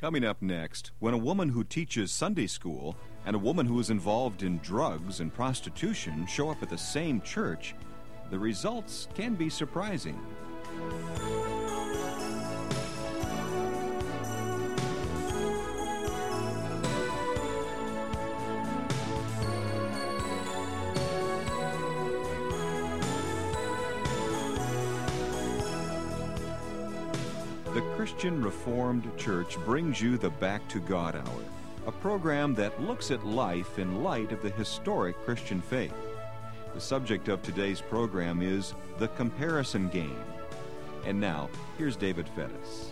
Coming up next, when a woman who teaches Sunday school and a woman who is involved in drugs and prostitution show up at the same church, the results can be surprising. The Christian Reformed Church brings you the Back to God Hour, a program that looks at life in light of the historic Christian faith. The subject of today's program is the comparison game. And now, here's David Fettis.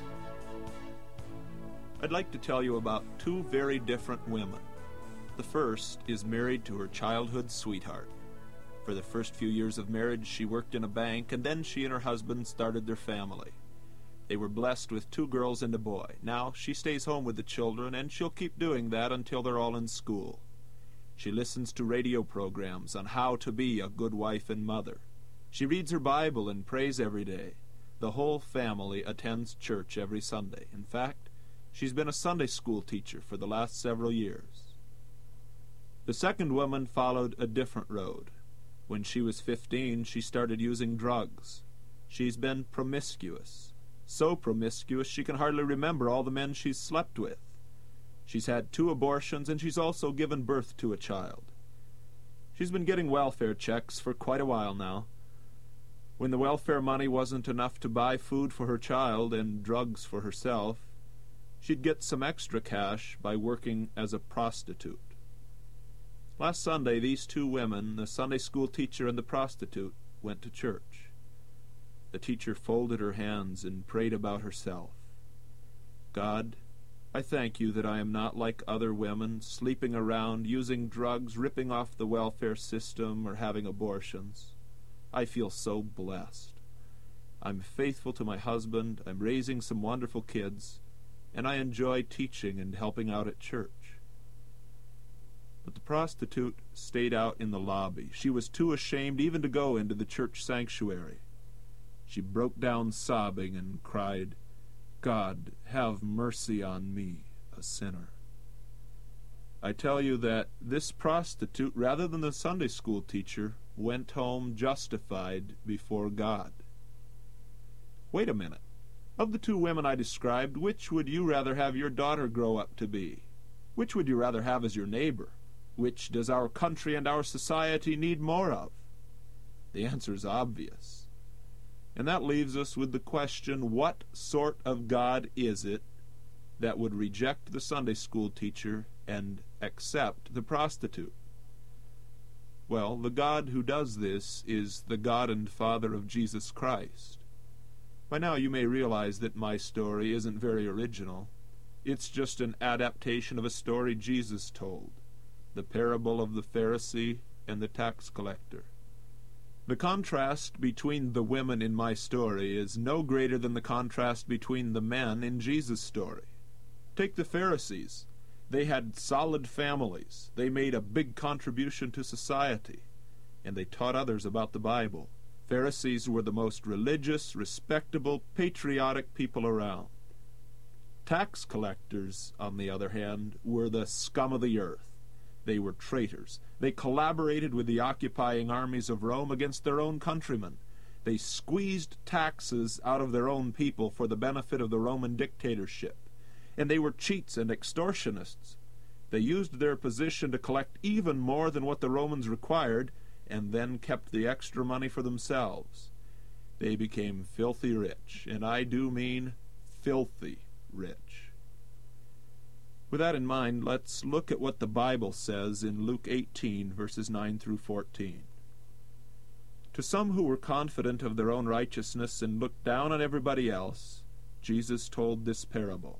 I'd like to tell you about two very different women. The first is married to her childhood sweetheart. For the first few years of marriage, she worked in a bank, and then she and her husband started their family. They were blessed with 2 girls and a boy. Now she stays home with the children, and she'll keep doing that until they're all in school. She listens to radio programs on how to be a good wife and mother. She reads her Bible and prays every day. The whole family attends church every Sunday. In fact, she's been a Sunday school teacher for the last several years. The second woman followed a different road. When she was 15, she started using drugs. She's been promiscuous. So promiscuous she can hardly remember all the men she's slept with. She's had 2 abortions, and she's also given birth to a child. She's been getting welfare checks for quite a while now. When the welfare money wasn't enough to buy food for her child and drugs for herself, she'd get some extra cash by working as a prostitute. Last Sunday, these 2 women, the Sunday school teacher and the prostitute, went to church. The teacher folded her hands and prayed about herself. God, I thank you that I am not like other women, sleeping around, using drugs, ripping off the welfare system, or having abortions. I feel so blessed. I'm faithful to my husband, I'm raising some wonderful kids, and I enjoy teaching and helping out at church. But the prostitute stayed out in the lobby. She was too ashamed even to go into the church sanctuary. She broke down sobbing and cried, God, have mercy on me, a sinner. I tell you that this prostitute, rather than the Sunday school teacher, went home justified before God. Wait a minute. Of the 2 women I described, which would you rather have your daughter grow up to be? Which would you rather have as your neighbor? Which does our country and our society need more of? The answer is obvious. And that leaves us with the question, what sort of God is it that would reject the Sunday school teacher and accept the prostitute? Well, the God who does this is the God and Father of Jesus Christ. By now you may realize that my story isn't very original. It's just an adaptation of a story Jesus told, the parable of the Pharisee and the tax collector. The contrast between the women in my story is no greater than the contrast between the men in Jesus' story. Take the Pharisees. They had solid families. They made a big contribution to society, and they taught others about the Bible. Pharisees were the most religious, respectable, patriotic people around. Tax collectors, on the other hand, were the scum of the earth. They were traitors. They collaborated with the occupying armies of Rome against their own countrymen. They squeezed taxes out of their own people for the benefit of the Roman dictatorship. And they were cheats and extortionists. They used their position to collect even more than what the Romans required, and then kept the extra money for themselves. They became filthy rich, and I do mean filthy rich. With that in mind, let's look at what the Bible says in Luke 18, verses 9 through 14. To some who were confident of their own righteousness and looked down on everybody else, Jesus told this parable.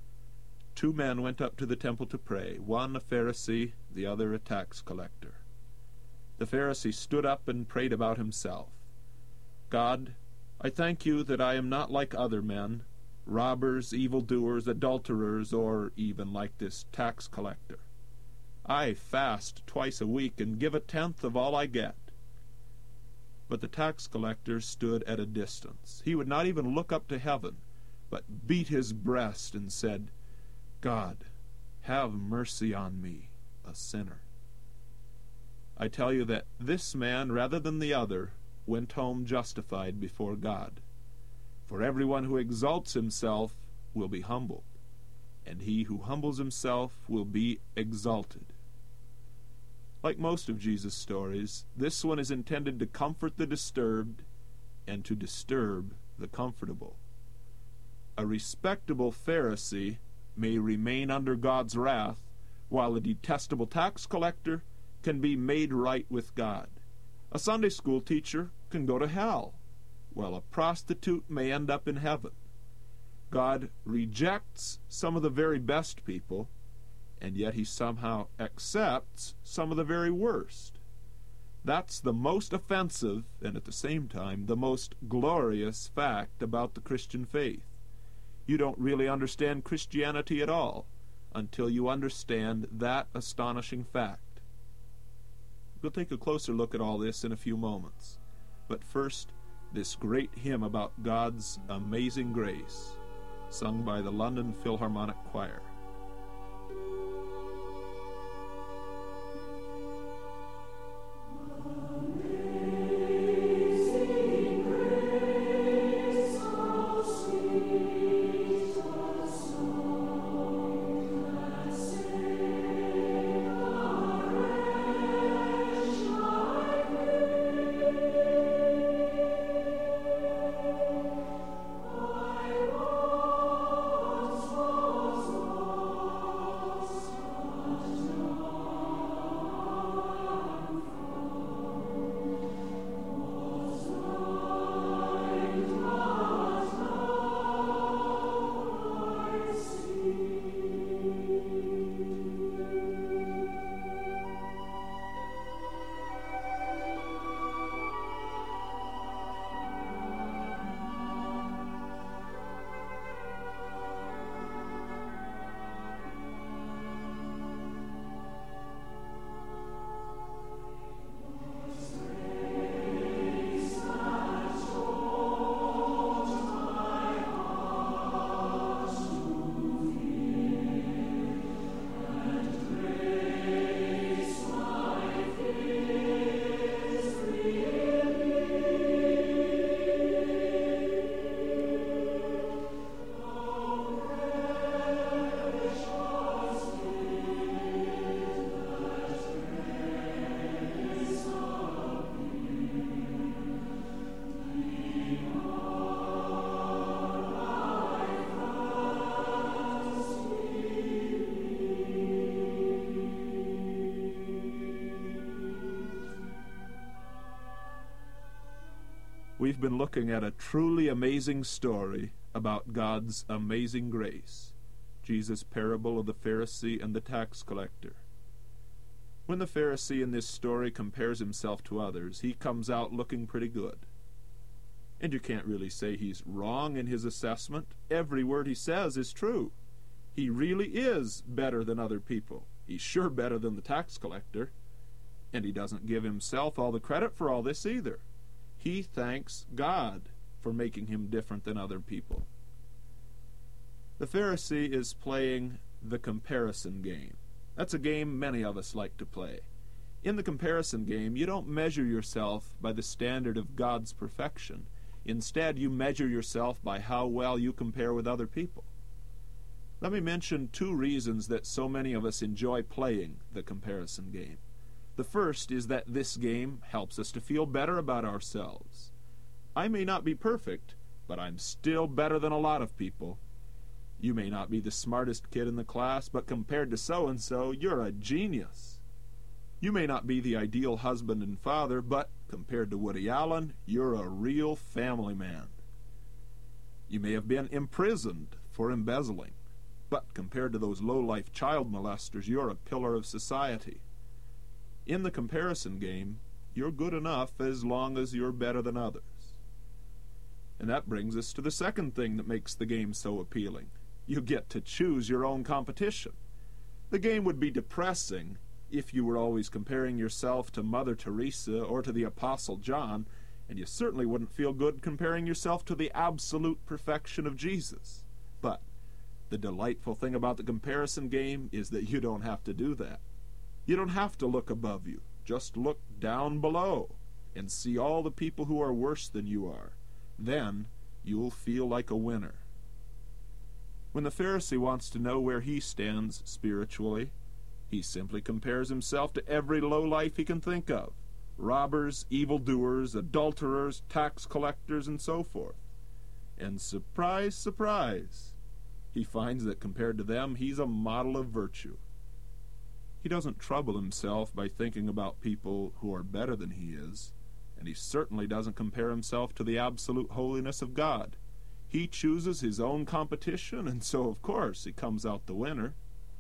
2 men went up to the temple to pray, one a Pharisee, the other a tax collector. The Pharisee stood up and prayed about himself. God, I thank you that I am not like other men, robbers, evildoers, adulterers, or even like this tax collector. I fast twice a week and give 1/10 of all I get. But the tax collector stood at a distance. He would not even look up to heaven, but beat his breast and said, God, have mercy on me, a sinner. I tell you that this man, rather than the other, went home justified before God. For everyone who exalts himself will be humbled, and he who humbles himself will be exalted. Like most of Jesus' stories, this one is intended to comfort the disturbed and to disturb the comfortable. A respectable Pharisee may remain under God's wrath, while a detestable tax collector can be made right with God. A Sunday school teacher can go to hell, while a prostitute may end up in heaven. God rejects some of the very best people, and yet he somehow accepts some of the very worst. That's the most offensive, and at the same time, the most glorious fact about the Christian faith. You don't really understand Christianity at all until you understand that astonishing fact. We'll take a closer look at all this in a few moments. But first, this great hymn about God's amazing grace, sung by the London Philharmonic Choir. We've been looking at a truly amazing story about God's amazing grace, Jesus' parable of the Pharisee and the tax collector. When the Pharisee in this story compares himself to others, he comes out looking pretty good. And you can't really say he's wrong in his assessment. Every word he says is true. He really is better than other people. He's sure better than the tax collector. And he doesn't give himself all the credit for all this either. He thanks God for making him different than other people. The Pharisee is playing the comparison game. That's a game many of us like to play. In the comparison game, you don't measure yourself by the standard of God's perfection. Instead, you measure yourself by how well you compare with other people. Let me mention two reasons that so many of us enjoy playing the comparison game. The first is that this game helps us to feel better about ourselves. I may not be perfect, but I'm still better than a lot of people. You may not be the smartest kid in the class, but compared to so-and-so, you're a genius. You may not be the ideal husband and father, but compared to Woody Allen, you're a real family man. You may have been imprisoned for embezzling, but compared to those low-life child molesters, you're a pillar of society. In the comparison game, you're good enough as long as you're better than others. And that brings us to the second thing that makes the game so appealing. You get to choose your own competition. The game would be depressing if you were always comparing yourself to Mother Teresa or to the Apostle John, and you certainly wouldn't feel good comparing yourself to the absolute perfection of Jesus. But The delightful thing about the comparison game is that you don't have to do that. You don't have to look above you. Just look down below and see all the people who are worse than you are. Then you'll feel like a winner. When the Pharisee wants to know where he stands spiritually, he simply compares himself to every lowlife he can think of: robbers, evildoers, adulterers, tax collectors, and so forth. And surprise, surprise, he finds that compared to them, he's a model of virtue. He doesn't trouble himself by thinking about people who are better than he is, and he certainly doesn't compare himself to the absolute holiness of God. He chooses his own competition, and so, of course, he comes out the winner.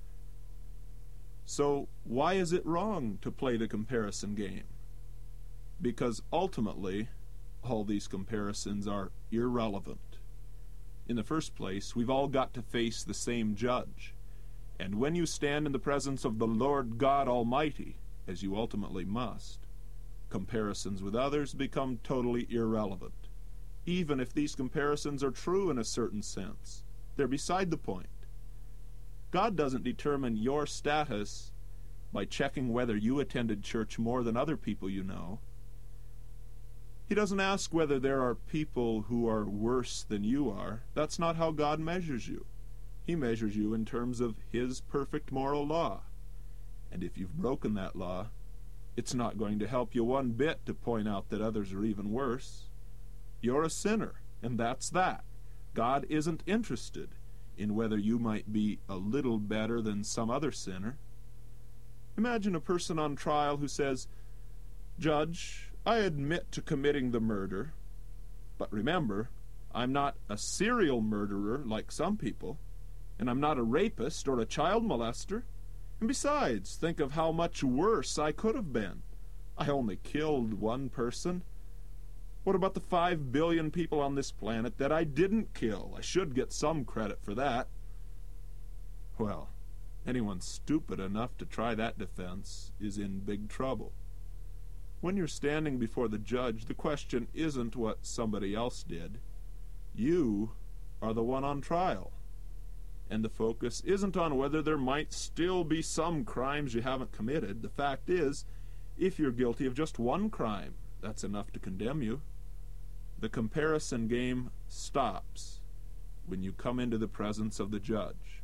So, why is it wrong to play the comparison game? Because ultimately, all these comparisons are irrelevant. In the first place, we've all got to face the same judge. And when you stand in the presence of the Lord God Almighty, as you ultimately must, comparisons with others become totally irrelevant. Even if these comparisons are true in a certain sense, they're beside the point. God doesn't determine your status by checking whether you attended church more than other people you know. He doesn't ask whether there are people who are worse than you are. That's not how God measures you. He measures you in terms of His perfect moral law. And if you've broken that law, it's not going to help you one bit to point out that others are even worse. You're a sinner, and that's that. God isn't interested in whether you might be a little better than some other sinner. Imagine a person on trial who says, "Judge, I admit to committing the murder, but remember, I'm not a serial murderer like some people, and I'm not a rapist or a child molester. And besides, think of how much worse I could have been. I only killed one person. What about the 5 billion people on this planet that I didn't kill? I should get some credit for that." Well, anyone stupid enough to try that defense is in big trouble. When you're standing before the judge, the question isn't what somebody else did. You are the one on trial. And the focus isn't on whether there might still be some crimes you haven't committed. The fact is, if you're guilty of just one crime, that's enough to condemn you. The comparison game stops when you come into the presence of the judge.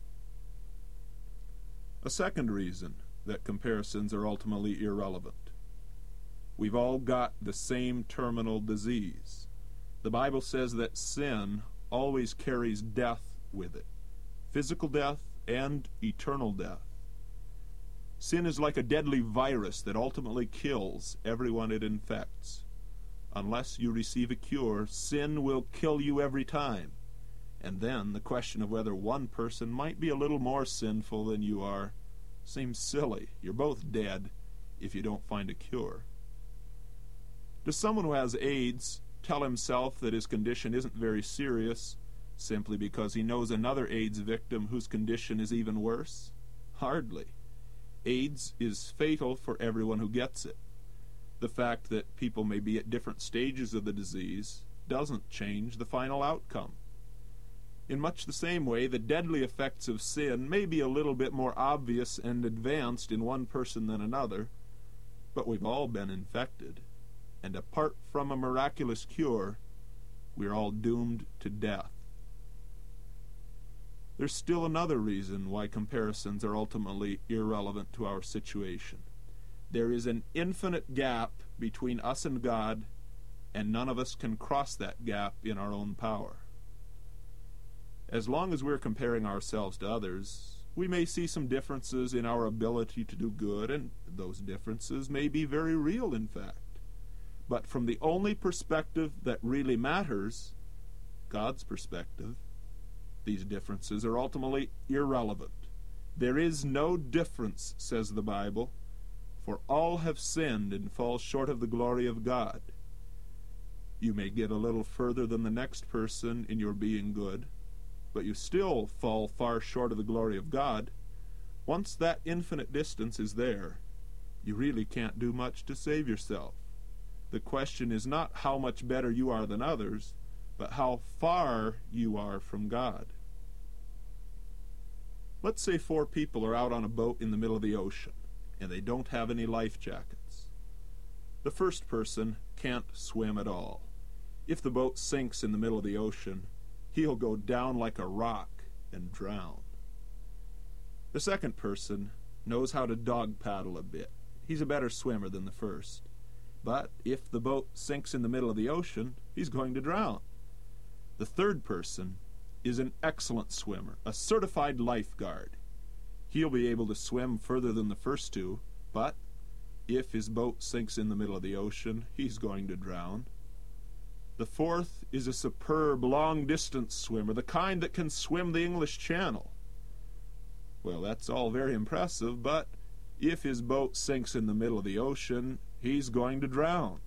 A second reason that comparisons are ultimately irrelevant. We've all got the same terminal disease. The Bible says that sin always carries death with it. Physical death and eternal death. Sin is like a deadly virus that ultimately kills everyone it infects. Unless you receive a cure, sin will kill you every time. And then the question of whether one person might be a little more sinful than you are seems silly. You're both dead if you don't find a cure. Does someone who has AIDS tell himself that his condition isn't very serious simply because he knows another AIDS victim whose condition is even worse? Hardly. AIDS is fatal for everyone who gets it. The fact that people may be at different stages of the disease doesn't change the final outcome. In much the same way, the deadly effects of sin may be a little bit more obvious and advanced in one person than another, but we've all been infected, and apart from a miraculous cure, we're all doomed to death. There's still another reason why comparisons are ultimately irrelevant to our situation. There is an infinite gap between us and God, and none of us can cross that gap in our own power. As long as we're comparing ourselves to others, we may see some differences in our ability to do good, and those differences may be very real, in fact. But from the only perspective that really matters, God's perspective, these differences are ultimately irrelevant. There is no difference, says the Bible, for all have sinned and fall short of the glory of God. You may get a little further than the next person in your being good, but you still fall far short of the glory of God. Once that infinite distance is there, you really can't do much to save yourself. The question is not how much better you are than others, but how far you are from God. Let's say 4 people are out on a boat in the middle of the ocean, and they don't have any life jackets. The first person can't swim at all. If the boat sinks in the middle of the ocean, he'll go down like a rock and drown. The second person knows how to dog paddle a bit. He's a better swimmer than the first. But if the boat sinks in the middle of the ocean, he's going to drown. The third person is an excellent swimmer, a certified lifeguard. He'll be able to swim further than the first 2, but if his boat sinks in the middle of the ocean, he's going to drown. The fourth is a superb long-distance swimmer, the kind that can swim the English Channel. Well, that's all very impressive, but if his boat sinks in the middle of the ocean, he's going to drown.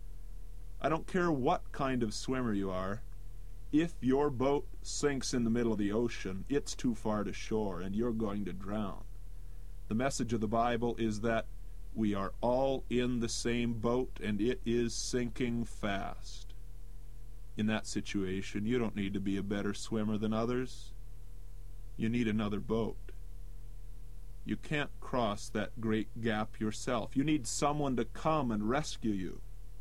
I don't care what kind of swimmer you are. If your boat sinks in the middle of the ocean, it's too far to shore, and you're going to drown. The message of the Bible is that we are all in the same boat, and it is sinking fast. In that situation, you don't need to be a better swimmer than others. You need another boat. You can't cross that great gap yourself. You need someone to come and rescue you.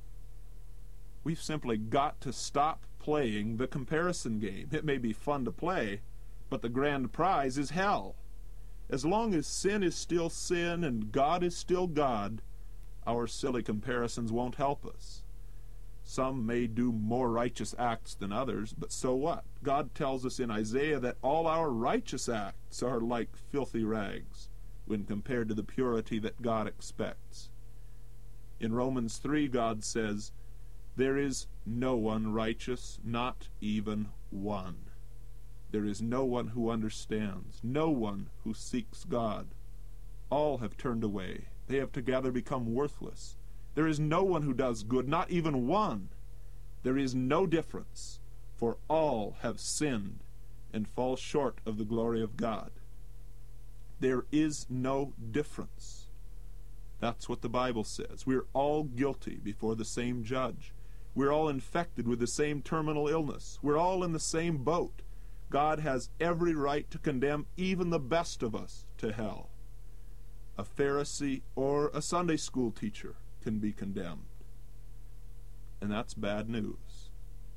We've simply got to stop playing the comparison game. It may be fun to play, but the grand prize is hell. As long as sin is still sin and God is still God, our silly comparisons won't help us. Some may do more righteous acts than others, but so what? God tells us in Isaiah that all our righteous acts are like filthy rags when compared to the purity that God expects. In Romans 3, God says, "There is no one righteous, not even one. There is no one who understands, no one who seeks God. All have turned away. They have together become worthless. There is no one who does good, not even one. There is no difference, for all have sinned and fall short of the glory of God." There is no difference. That's what the Bible says. We're all guilty before the same judge. We're all infected with the same terminal illness. We're all in the same boat. God has every right to condemn even the best of us to hell. A Pharisee or a Sunday school teacher can be condemned. And that's bad news.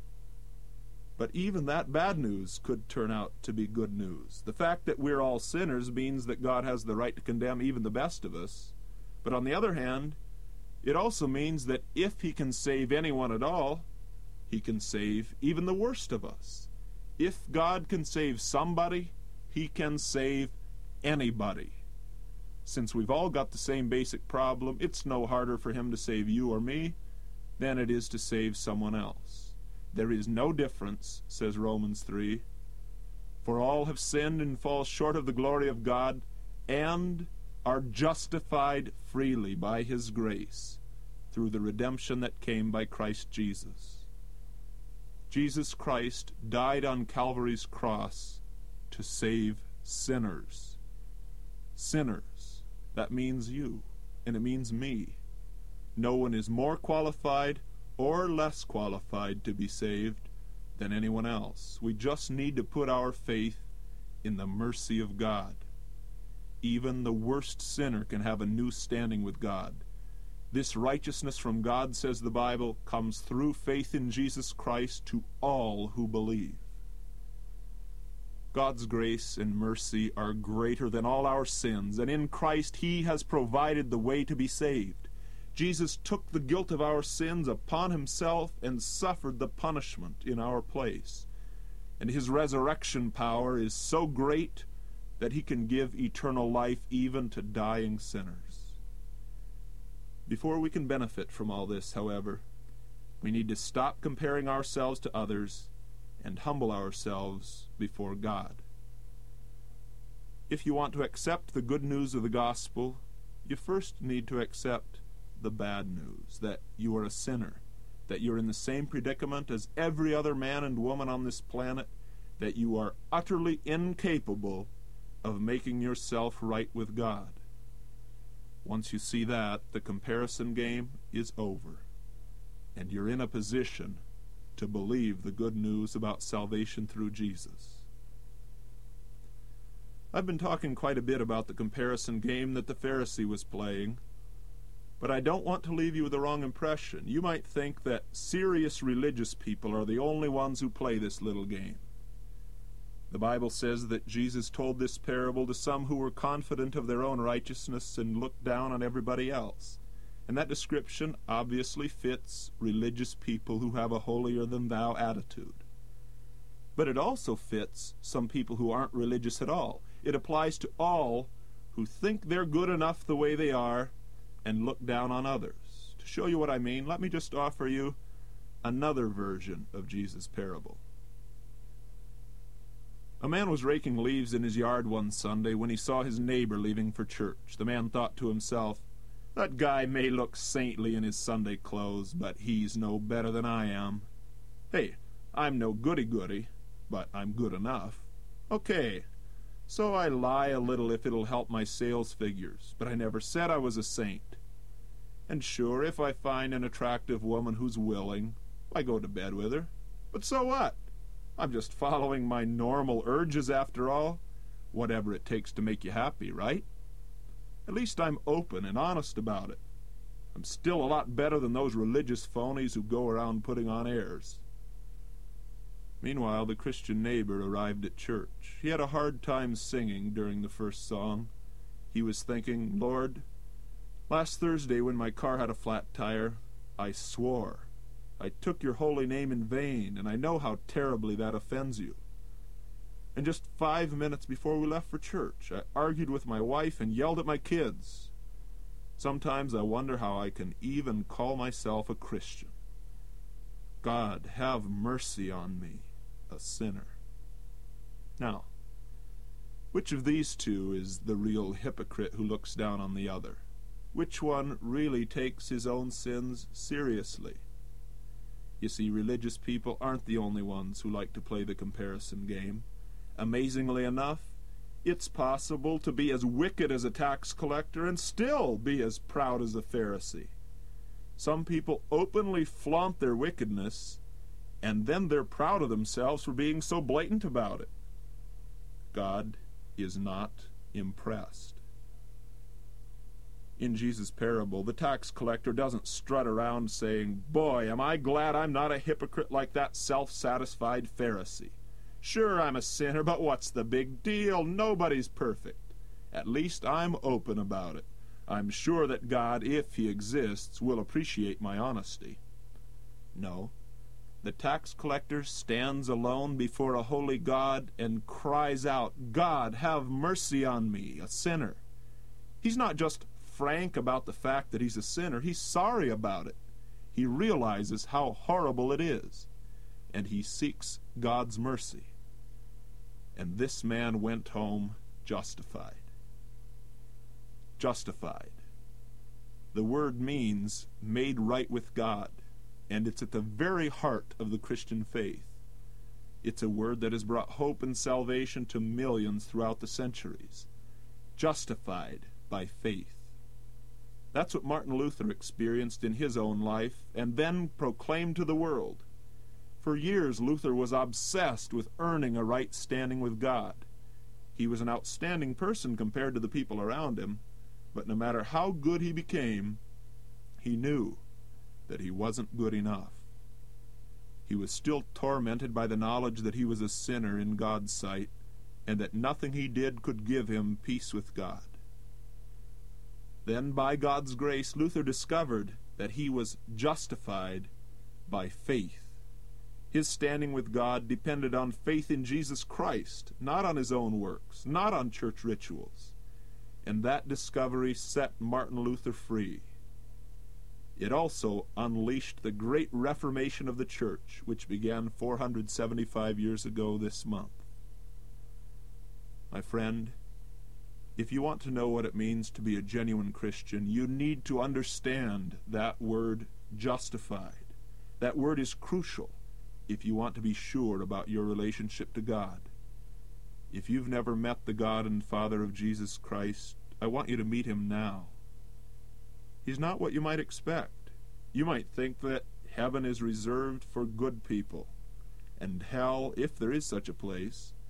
But even that bad news could turn out to be good news. The fact that we're all sinners means that God has the right to condemn even the best of us. But on the other hand, it also means that if He can save anyone at all, He can save even the worst of us. If God can save somebody, He can save anybody. Since we've all got the same basic problem, it's no harder for Him to save you or me than it is to save someone else. There is no difference, says Romans 3, for all have sinned and fall short of the glory of God, and are justified freely by His grace through the redemption that came by Christ Jesus. Jesus Christ died on Calvary's cross to save sinners. Sinners. That means you, and it means me. No one is more qualified or less qualified to be saved than anyone else. We just need to put our faith in the mercy of God. Even the worst sinner can have a new standing with God. This righteousness from God, says the Bible, comes through faith in Jesus Christ to all who believe. God's grace and mercy are greater than all our sins, and in Christ He has provided the way to be saved. Jesus took the guilt of our sins upon Himself and suffered the punishment in our place. And His resurrection power is so great that He can give eternal life even to dying sinners. Before we can benefit from all this, however, we need to stop comparing ourselves to others and humble ourselves before God. If you want to accept the good news of the gospel, you first need to accept the bad news, that you are a sinner, that you're in the same predicament as every other man and woman on this planet, that you are utterly incapable of making yourself right with God. Once you see that, the comparison game is over, and you're in a position to believe the good news about salvation through Jesus. I've been talking quite a bit about the comparison game that the Pharisee was playing, but I don't want to leave you with the wrong impression. You might think that serious religious people are the only ones who play this little game. The Bible says that Jesus told this parable to some who were confident of their own righteousness and looked down on everybody else. And that description obviously fits religious people who have a holier-than-thou attitude. But it also fits some people who aren't religious at all. It applies to all who think they're good enough the way they are and look down on others. To show you what I mean, let me just offer you another version of Jesus' parable. A man was raking leaves in his yard one Sunday when he saw his neighbor leaving for church. The man thought to himself, "That guy may look saintly in his Sunday clothes, but he's no better than I am. Hey, I'm no goody-goody, but I'm good enough. Okay, so I lie a little if it'll help my sales figures, but I never said I was a saint. And sure, if I find an attractive woman who's willing, I go to bed with her. But so what? I'm just following my normal urges after all. Whatever it takes to make you happy, right? At least I'm open and honest about it. I'm still a lot better than those religious phonies who go around putting on airs." Meanwhile, the Christian neighbor arrived at church. He had a hard time singing during the first song. He was thinking, "Lord, last Thursday when my car had a flat tire, I swore. I took your holy name in vain, and I know how terribly that offends you. And just 5 minutes before we left for church, I argued with my wife and yelled at my kids. Sometimes I wonder how I can even call myself a Christian. God, have mercy on me, a sinner." Now, which of these two is the real hypocrite who looks down on the other? Which one really takes his own sins seriously? You see, religious people aren't the only ones who like to play the comparison game. Amazingly enough, it's possible to be as wicked as a tax collector and still be as proud as a Pharisee. Some people openly flaunt their wickedness, and then they're proud of themselves for being so blatant about it. God is not impressed. In Jesus' parable, the tax collector doesn't strut around saying, "Boy, am I glad I'm not a hypocrite like that self-satisfied Pharisee. Sure, I'm a sinner, but what's the big deal? Nobody's perfect. At least I'm open about it. I'm sure that God, if he exists, will appreciate my honesty." No. The tax collector stands alone before a holy God and cries out, "God, have mercy on me, a sinner." He's not just frank about the fact that he's a sinner. He's sorry about it. He realizes how horrible it is, and he seeks God's mercy. And this man went home justified. Justified. The word means made right with God, and it's at the very heart of the Christian faith. It's a word that has brought hope and salvation to millions throughout the centuries. Justified by faith. That's what Martin Luther experienced in his own life and then proclaimed to the world. For years, Luther was obsessed with earning a right standing with God. He was an outstanding person compared to the people around him, but no matter how good he became, he knew that he wasn't good enough. He was still tormented by the knowledge that he was a sinner in God's sight, and that nothing he did could give him peace with God. Then, by God's grace, Luther discovered that he was justified by faith. His standing with God depended on faith in Jesus Christ, not on his own works, not on church rituals. And that discovery set Martin Luther free. It also unleashed the great Reformation of the Church, which began 475 years ago this month. My friend, if you want to know what it means to be a genuine Christian, you need to understand that word justified. That word is crucial if you want to be sure about your relationship to God. If you've never met the God and Father of Jesus Christ, I want you to meet him now. He's not what you might expect. You might think that heaven is reserved for good people, and hell, if there is such a place,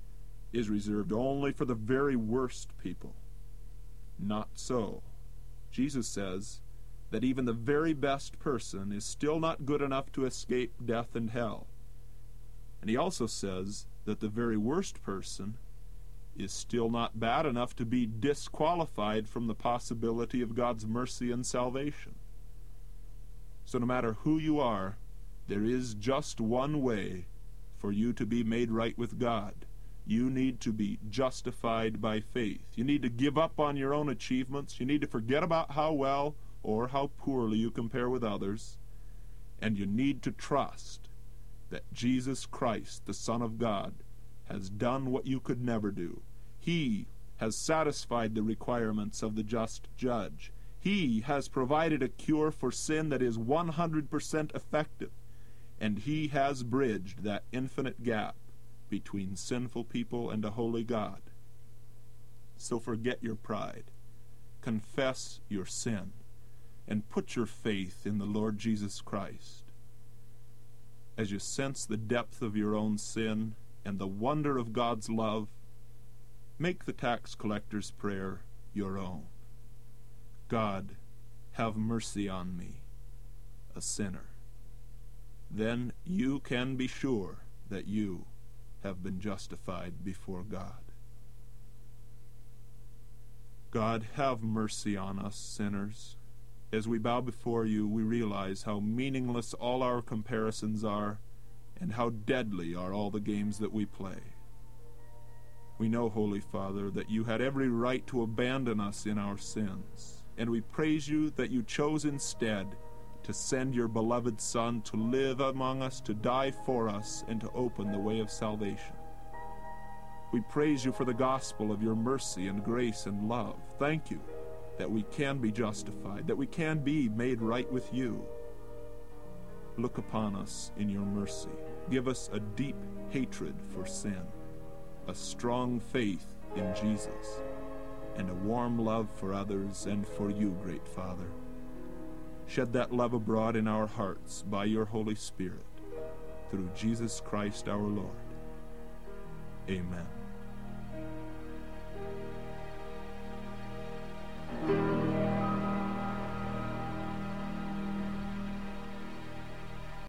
is reserved only for the very worst people. Not so. Jesus says that even the very best person is still not good enough to escape death and hell. And he also says that the very worst person is still not bad enough to be disqualified from the possibility of God's mercy and salvation. So no matter who you are, there is just one way for you to be made right with God. You need to be justified by faith. You need to give up on your own achievements. You need to forget about how well or how poorly you compare with others. And you need to trust that Jesus Christ, the Son of God, has done what you could never do. He has satisfied the requirements of the just judge. He has provided a cure for sin that is 100% effective. And he has bridged that infinite gap between sinful people and a holy God. So forget your pride, confess your sin, and put your faith in the Lord Jesus Christ. As you sense the depth of your own sin and the wonder of God's love, make the tax collector's prayer your own. God, have mercy on me, a sinner. Then you can be sure that you have been justified before God. God, have mercy on us sinners. As we bow before you, we realize how meaningless all our comparisons are and how deadly are all the games that we play. We know, Holy Father, that you had every right to abandon us in our sins, and we praise you that you chose instead to send your beloved Son to live among us, to die for us, and to open the way of salvation. We praise you for the gospel of your mercy and grace and love. Thank you that we can be justified, that we can be made right with you. Look upon us in your mercy. Give us a deep hatred for sin, a strong faith in Jesus, and a warm love for others and for you, great Father. Shed that love abroad in our hearts by your Holy Spirit, through Jesus Christ our Lord. Amen.